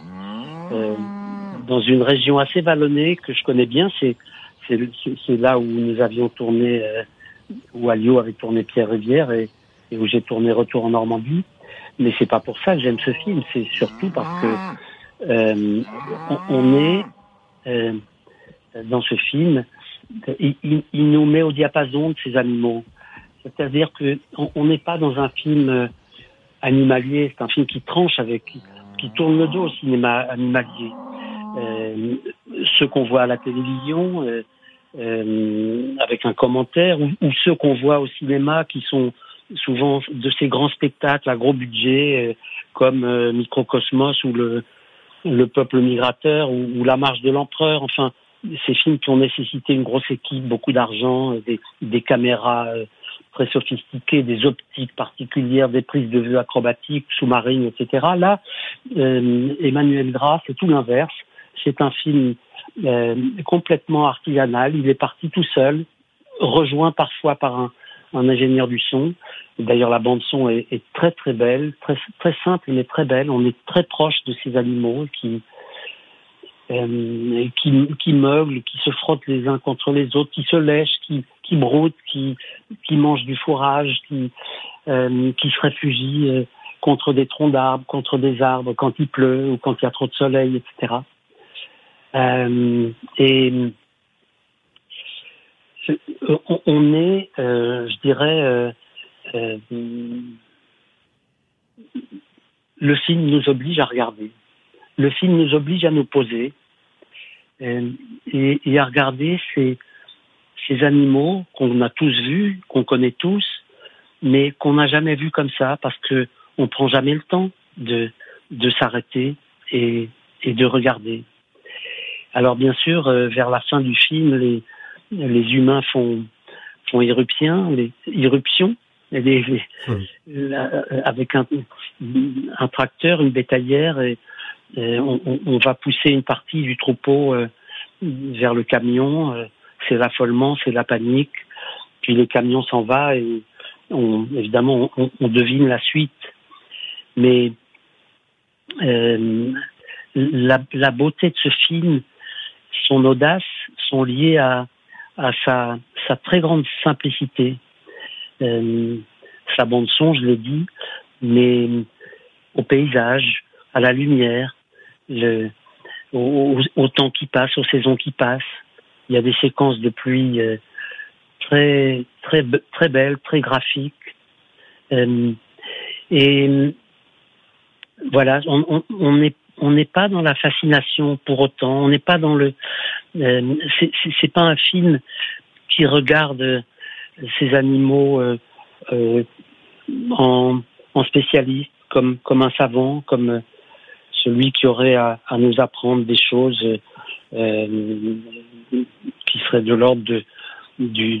Dans une région assez vallonnée que je connais bien, c'est là où nous avions tourné, où Alliot avait tourné Pierre Rivière et où j'ai tourné Retour en Normandie. Mais c'est pas pour ça que j'aime ce film, c'est surtout parce que on est dans ce film, il nous met au diapason de ces animaux. C'est-à-dire que on n'est pas dans un film animalier, c'est un film qui tranche qui tourne le dos au cinéma animalier. Ceux qu'on voit à la télévision avec un commentaire ou ceux qu'on voit au cinéma qui sont souvent de ces grands spectacles à gros budget comme Microcosmos ou le Peuple migrateur ou La Marche de l'Empereur. Enfin, ces films qui ont nécessité une grosse équipe, beaucoup d'argent, des caméras très sophistiquées, des optiques particulières, des prises de vue acrobatiques, sous-marines, etc. Là, Emmanuel Gras, c'est tout l'inverse. C'est un film complètement artisanal. Il est parti tout seul, rejoint parfois par un ingénieur du son. Et d'ailleurs, la bande son est très très belle, très très simple mais très belle. On est très proche de ces animaux qui meuglent, qui se frottent les uns contre les autres, qui se lèchent, qui broutent, qui mangent du fourrage, qui se réfugient contre des troncs d'arbres, contre des arbres quand il pleut ou quand il y a trop de soleil, etc. On est, je dirais, le film nous oblige à regarder. Le film nous oblige à nous poser et à regarder ces animaux qu'on a tous vus, qu'on connaît tous, mais qu'on n'a jamais vus comme ça parce que on prend jamais le temps de s'arrêter et de regarder. Alors bien sûr, vers la fin du film, les humains font irruption, avec un tracteur, une bétaillère, et on va pousser une partie du troupeau vers le camion. C'est l'affolement, c'est la panique. Puis le camion s'en va et évidemment on devine la suite. Mais la beauté de ce film, son audace, sont liées à sa très grande simplicité. Sa bande son, je l'ai dit, mais au paysage, à la lumière, au temps qui passe, aux saisons qui passent. Il y a des séquences de pluie très très très belles, très graphiques. Et voilà, on n'est pas dans la fascination pour autant. On n'est pas dans c'est pas un film qui regarde ces animaux en spécialiste, comme un savant, comme celui qui aurait à nous apprendre des choses qui seraient de l'ordre du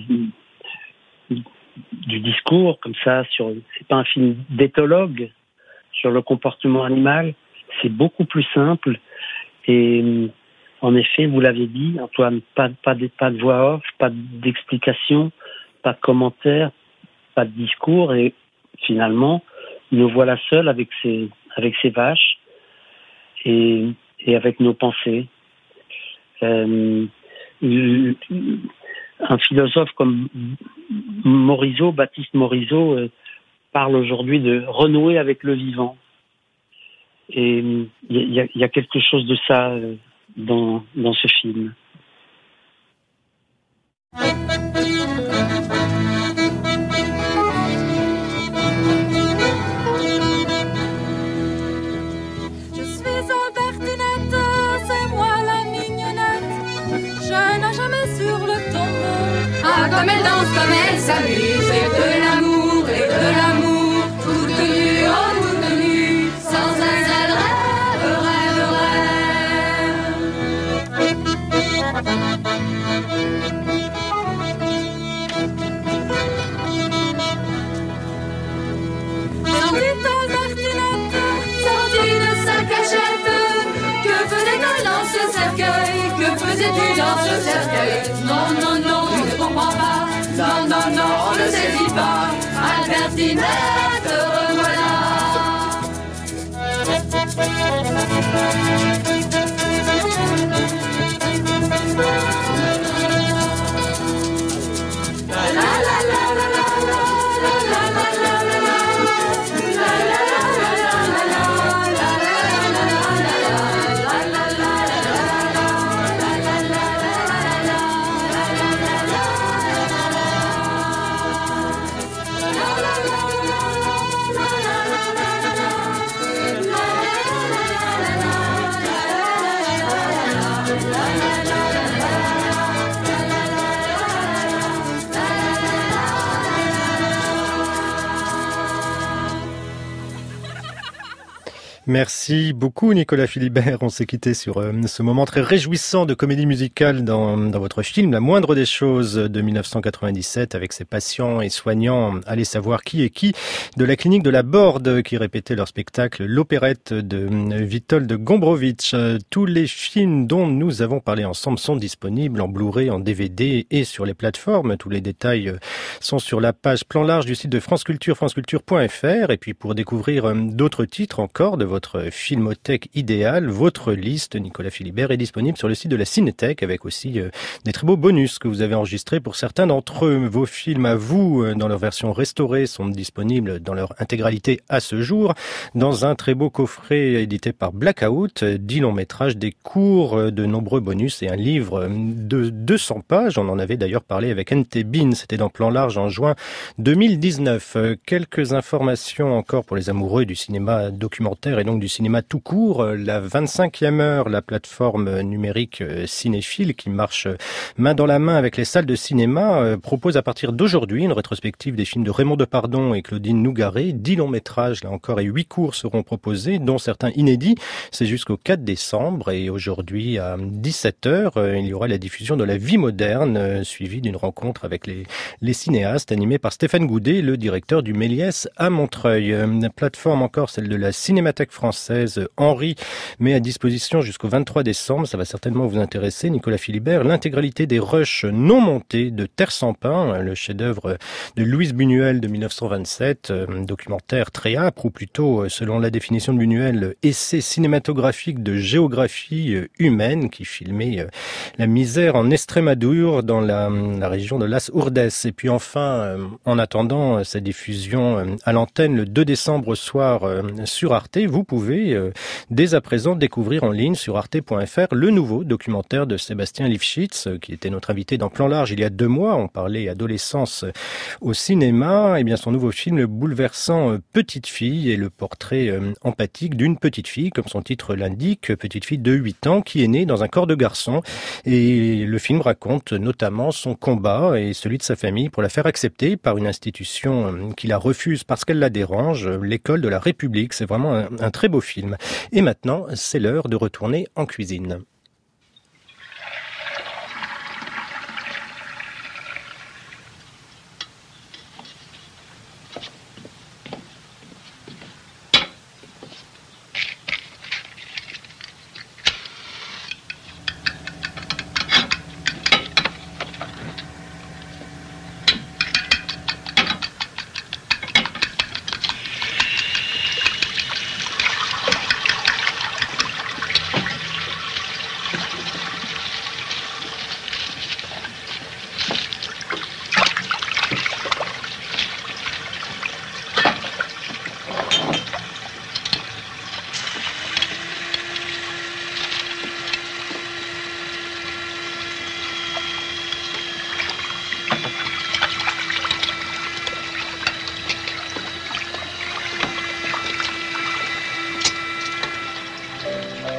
discours, comme ça. C'est pas un film d'éthologue sur le comportement animal. C'est beaucoup plus simple. Et en effet, vous l'avez dit, Antoine, pas de voix off, pas d'explication, pas de commentaires, pas de discours. Et finalement, nous voilà seuls avec ces vaches et avec nos pensées. Un philosophe comme Baptiste Morisot, parle aujourd'hui de renouer avec le vivant. Et il y a quelque chose de ça dans ce film. Comme elle danse, comme elle s'amuse, et de l'amour, toute nue, oh toute nue, sans un seul rêve, rêve, sortie de sa cachette, que faisait-elle dans ce cercueil, que faisais-tu dans ce cercueil? Non, non, non, je ne comprends pas. Non, non, non, on ne saisit pas. Albertine, te revoilà. La la la la la la la la la la la la la. Merci beaucoup Nicolas Philibert. On s'est quitté sur ce moment très réjouissant de comédie musicale dans votre film La moindre des choses de 1997 avec ses patients et soignants, allez savoir qui est qui, de la clinique de la Borde qui répétait leur spectacle L'opérette de Witold Gombrowicz. Tous les films dont nous avons parlé ensemble sont disponibles en Blu-ray, en DVD et sur les plateformes. Tous les détails sont sur la page plan large du site de France Culture, franceculture.fr. Et puis pour découvrir d'autres titres encore de votre filmothèque idéale, votre liste, Nicolas Philibert, est disponible sur le site de la Cinétech avec aussi des très beaux bonus que vous avez enregistrés pour certains d'entre eux. Vos films à vous, dans leur version restaurée, sont disponibles dans leur intégralité à ce jour, dans un très beau coffret édité par Blackout, 10 longs métrages, des courts, de nombreux bonus et un livre de 200 pages. On en avait d'ailleurs parlé avec N.T. Bean, c'était dans Plan Large en juin 2019. Quelques informations encore pour les amoureux du cinéma documentaire et donc du cinéma tout court. La 25e heure, la plateforme numérique Cinéphile qui marche main dans la main avec les salles de cinéma, propose à partir d'aujourd'hui une rétrospective des films de Raymond Depardon et Claudine Nougaret. 10 longs métrages là encore et 8 courts seront proposés, dont certains inédits. C'est jusqu'au 4 décembre et aujourd'hui à 17h, il y aura la diffusion de La vie moderne, suivie d'une rencontre avec les cinéastes animée par Stéphane Goudet, le directeur du Méliès à Montreuil. La plateforme encore, celle de la Cinémathèque française Henri, met à disposition jusqu'au 23 décembre, ça va certainement vous intéresser, Nicolas Philibert, l'intégralité des rushs non montés de Terre sans pain, le chef-d'œuvre de Louise Buñuel de 1927, documentaire très âpre, ou plutôt, selon la définition de Buñuel, essai cinématographique de géographie humaine qui filmait la misère en Estrémadure, dans la région de Las Urdes. Et puis enfin, en attendant sa diffusion à l'antenne le 2 décembre au soir sur Arte, vous pouvez dès à présent découvrir en ligne sur arte.fr le nouveau documentaire de Sébastien Lifshitz, qui était notre invité dans Plan Large il y a 2 mois. On parlait adolescence au cinéma. Et bien son nouveau film, le bouleversant Petite fille, est le portrait empathique d'une petite fille, comme son titre l'indique, petite fille de 8 ans qui est née dans un corps de garçon. Et le film raconte notamment son combat et celui de sa famille pour la faire accepter par une institution qui la refuse parce qu'elle la dérange, l'école de la République. C'est vraiment un très beau film. Et maintenant, c'est l'heure de retourner en cuisine.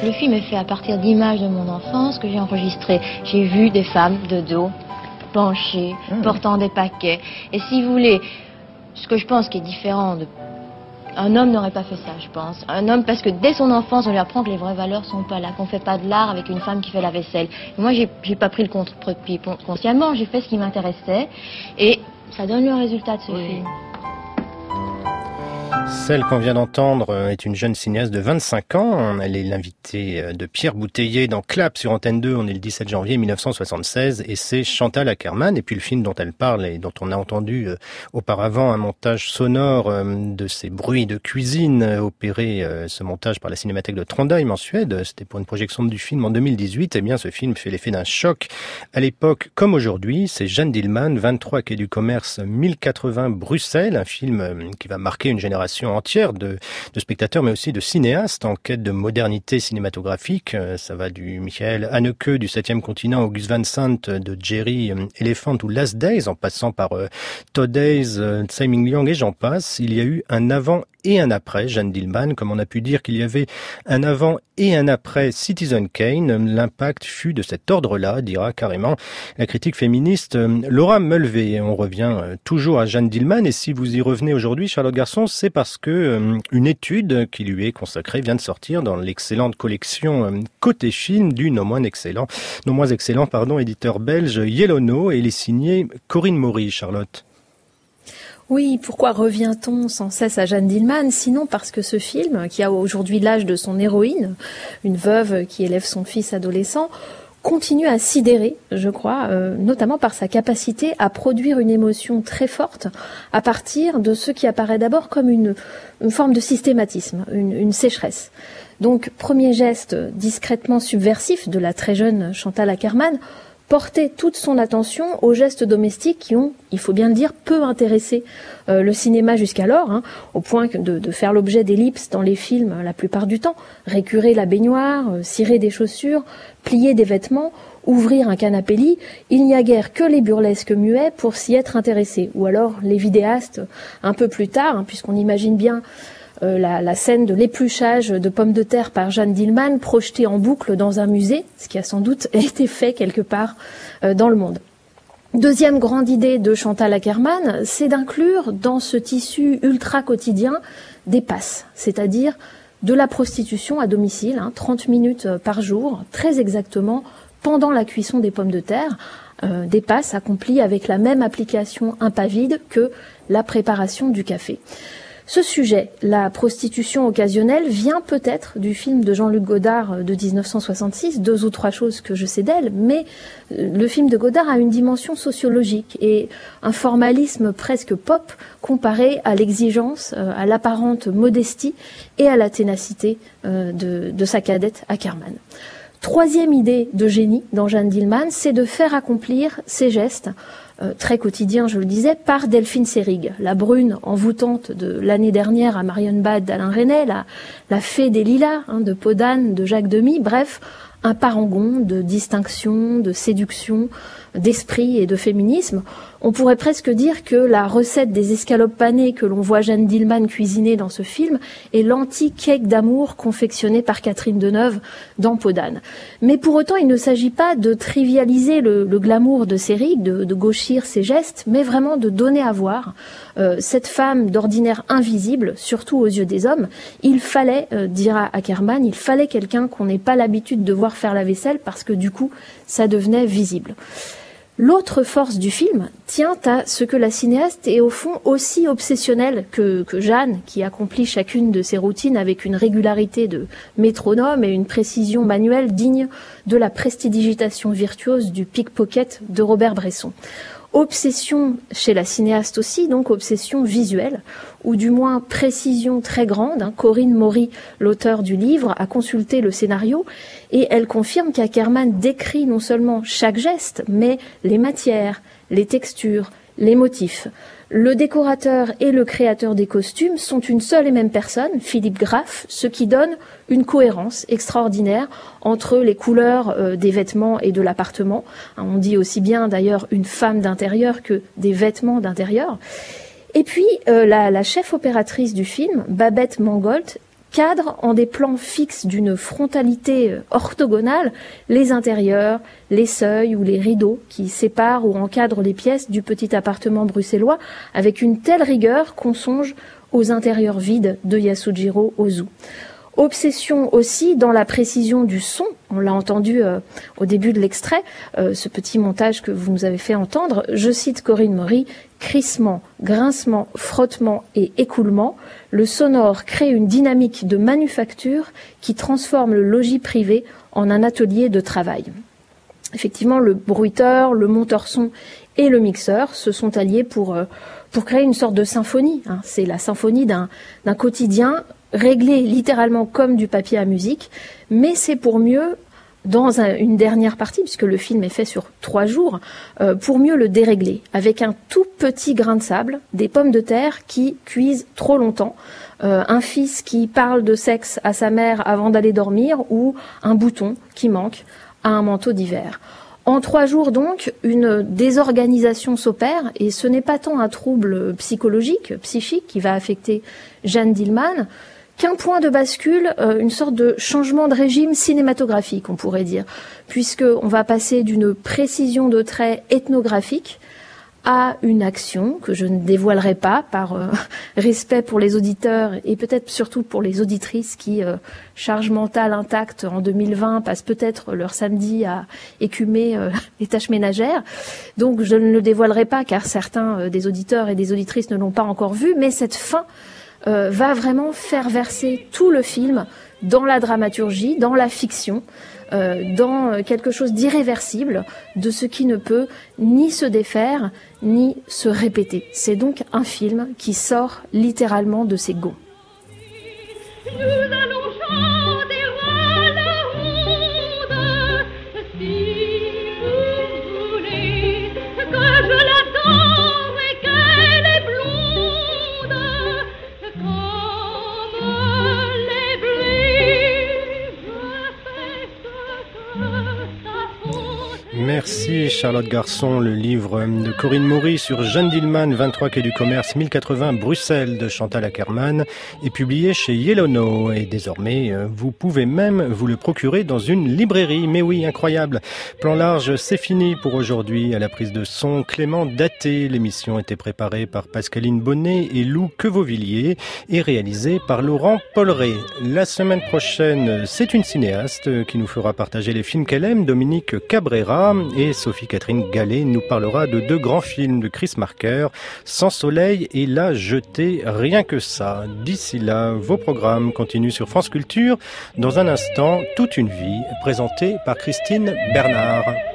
Le film est fait à partir d'images de mon enfance que j'ai enregistrées. J'ai vu des femmes de dos, penchées, portant des paquets. Et si vous voulez, ce que je pense qui est différent de... Un homme n'aurait pas fait ça, je pense. Un homme, parce que dès son enfance, on lui apprend que les vraies valeurs sont pas là, qu'on fait pas de l'art avec une femme qui fait la vaisselle. Et moi, j'ai pas pris le contre-pied consciemment, j'ai fait ce qui m'intéressait. Et ça donne le résultat de ce film. Celle qu'on vient d'entendre est une jeune cinéaste de 25 ans. Elle est l'invitée de Pierre Bouteiller dans Clap sur Antenne 2. On est le 17 janvier 1976 et c'est Chantal Akerman. Et puis le film dont elle parle et dont on a entendu auparavant un montage sonore de ces bruits de cuisine opéré, ce montage par la Cinémathèque de Trondheim en Suède. C'était pour une projection du film en 2018. Eh bien, ce film fait l'effet d'un choc à l'époque comme aujourd'hui. C'est Jeanne Dielman, 23 quai du Commerce 1080 Bruxelles. Un film qui va marquer une génération entière de spectateurs, mais aussi de cinéastes en quête de modernité cinématographique. Ça va du Michael Haneke du 7e continent au Gus Van Sant de Jerry Elephant ou Last Days, en passant par Todd Hayes, Tsai Ming-liang et j'en passe. Il y a eu un avant et un après Jeanne Dielman, comme on a pu dire qu'il y avait un avant et un après Citizen Kane. L'impact fut de cet ordre-là, dira carrément la critique féministe Laura Mulvey. On revient toujours à Jeanne Dielman et si vous y revenez aujourd'hui, Charlotte Garçon, c'est parce que une étude qui lui est consacrée vient de sortir dans l'excellente collection Côté Film du non moins excellent, éditeur belge Yellowknow, et il est signé Corinne Maury, Charlotte. Oui, pourquoi revient-on sans cesse à Jeanne Dielman? Sinon parce que ce film, qui a aujourd'hui l'âge de son héroïne, une veuve qui élève son fils adolescent, continue à sidérer, je crois, notamment par sa capacité à produire une émotion très forte à partir de ce qui apparaît d'abord comme une forme de systématisme, une sécheresse. Donc, premier geste discrètement subversif de la très jeune Chantal Akerman, porter toute son attention aux gestes domestiques qui ont, il faut bien le dire, peu intéressé le cinéma jusqu'alors, au point de faire l'objet d'ellipses dans les films la plupart du temps, récurer la baignoire, cirer des chaussures, plier des vêtements, ouvrir un canapé-lit. Il n'y a guère que les burlesques muets pour s'y être intéressés, ou alors les vidéastes un peu plus tard, puisqu'on imagine bien la scène de l'épluchage de pommes de terre par Jeanne Dielman projetée en boucle dans un musée, ce qui a sans doute été fait quelque part dans le monde. Deuxième grande idée de Chantal Akerman, c'est d'inclure dans ce tissu ultra quotidien des passes, c'est-à-dire de la prostitution à domicile, 30 minutes par jour, très exactement pendant la cuisson des pommes de terre, des passes accomplies avec la même application impavide que la préparation du café. Ce sujet, la prostitution occasionnelle, vient peut-être du film de Jean-Luc Godard de 1966, 2 ou 3 choses que je sais d'elle, mais le film de Godard a une dimension sociologique et un formalisme presque pop comparé à l'exigence, à l'apparente modestie et à la ténacité de sa cadette Akerman. Troisième idée de génie dans Jeanne Dielman, c'est de faire accomplir ces gestes très quotidien, je le disais, par Delphine Seyrig, la brune envoûtante de l'année dernière à Marienbad d'Alain Resnais, la fée des lilas de Podane de Jacques Demy, bref, un parangon de distinction, de séduction, d'esprit et de féminisme. On pourrait presque dire que la recette des escalopes panées que l'on voit Jeanne Dielman cuisiner dans ce film est l'anti-cake d'amour confectionné par Catherine Deneuve dans Podane. Mais pour autant, il ne s'agit pas de trivialiser le glamour de Seyrig, de gauchir ses gestes, mais vraiment de donner à voir cette femme d'ordinaire invisible, surtout aux yeux des hommes. Il fallait, dira Akerman, il fallait quelqu'un qu'on n'ait pas l'habitude de voir faire la vaisselle parce que du coup, ça devenait visible. L'autre force du film tient à ce que la cinéaste est au fond aussi obsessionnelle que Jeanne, qui accomplit chacune de ses routines avec une régularité de métronome et une précision manuelle digne de la prestidigitation virtuose du pickpocket de Robert Bresson. Obsession chez la cinéaste aussi, donc obsession visuelle, ou du moins précision très grande. Corinne Maury, l'auteur du livre, a consulté le scénario et elle confirme qu'Akerman décrit non seulement chaque geste, mais les matières, les textures, les motifs. Le décorateur et le créateur des costumes sont une seule et même personne, Philippe Graff, ce qui donne une cohérence extraordinaire entre les couleurs des vêtements et de l'appartement. On dit aussi bien d'ailleurs une femme d'intérieur que des vêtements d'intérieur. Et puis la chef opératrice du film, Babette Mangold, cadre en des plans fixes d'une frontalité orthogonale les intérieurs, les seuils ou les rideaux qui séparent ou encadrent les pièces du petit appartement bruxellois avec une telle rigueur qu'on songe aux intérieurs vides de Yasujiro Ozu. Obsession aussi dans la précision du son, on l'a entendu au début de l'extrait, ce petit montage que vous nous avez fait entendre, je cite Corinne Maury, crissement, grincement, frottement et écoulement, le sonore crée une dynamique de manufacture qui transforme le logis privé en un atelier de travail. Effectivement, le bruiteur, le monteur son et le mixeur se sont alliés pour créer une sorte de symphonie. C'est la symphonie d'un quotidien réglé littéralement comme du papier à musique, mais c'est pour mieux, dans une dernière partie, puisque le film est fait sur 3 jours, pour mieux le dérégler, avec un tout petit grain de sable, des pommes de terre qui cuisent trop longtemps, un fils qui parle de sexe à sa mère avant d'aller dormir, ou un bouton qui manque à un manteau d'hiver. En 3 jours donc, une désorganisation s'opère et ce n'est pas tant un trouble psychique qui va affecter Jeanne Dielman qu'un point de bascule, une sorte de changement de régime cinématographique, on pourrait dire, puisqu'on va passer d'une précision de trait ethnographique à une action que je ne dévoilerai pas par respect pour les auditeurs et peut-être surtout pour les auditrices qui, charge mentale intacte en 2020, passent peut-être leur samedi à écumer les tâches ménagères. Donc je ne le dévoilerai pas car certains des auditeurs et des auditrices ne l'ont pas encore vu, mais cette fin va vraiment faire verser tout le film dans la dramaturgie, dans la fiction, dans quelque chose d'irréversible, de ce qui ne peut ni se défaire, ni se répéter. C'est donc un film qui sort littéralement de ses gonds. Nous allons chanter à la ronde, si vous voulez que je l'adore et qu'elle est blonde, comme les blés, je fais ce que ça faut. Merci Charlotte Garçon. Le livre de Corinne Maury sur Jeanne Dielman, 23 quai du Commerce, 1080 Bruxelles, de Chantal Ackermann, est publié chez Yellowknow. Et désormais, vous pouvez même vous le procurer dans une librairie. Mais oui, incroyable. Plan large, c'est fini pour aujourd'hui. À la prise de son, Clément Daté. L'émission était préparée par Pascaline Bonnet et Lou Quevauvilliers et réalisée par Laurent Polleret. La semaine prochaine, c'est une cinéaste qui nous fera partager les films qu'elle aime, Dominique Cabrera, et Sophie-Catherine Gallet nous parlera de 2 grands films de Chris Marker, Sans soleil et La jetée, rien que ça. D'ici là, vos programmes continuent sur France Culture. Dans un instant, Toute une vie, présenté par Christine Bernard.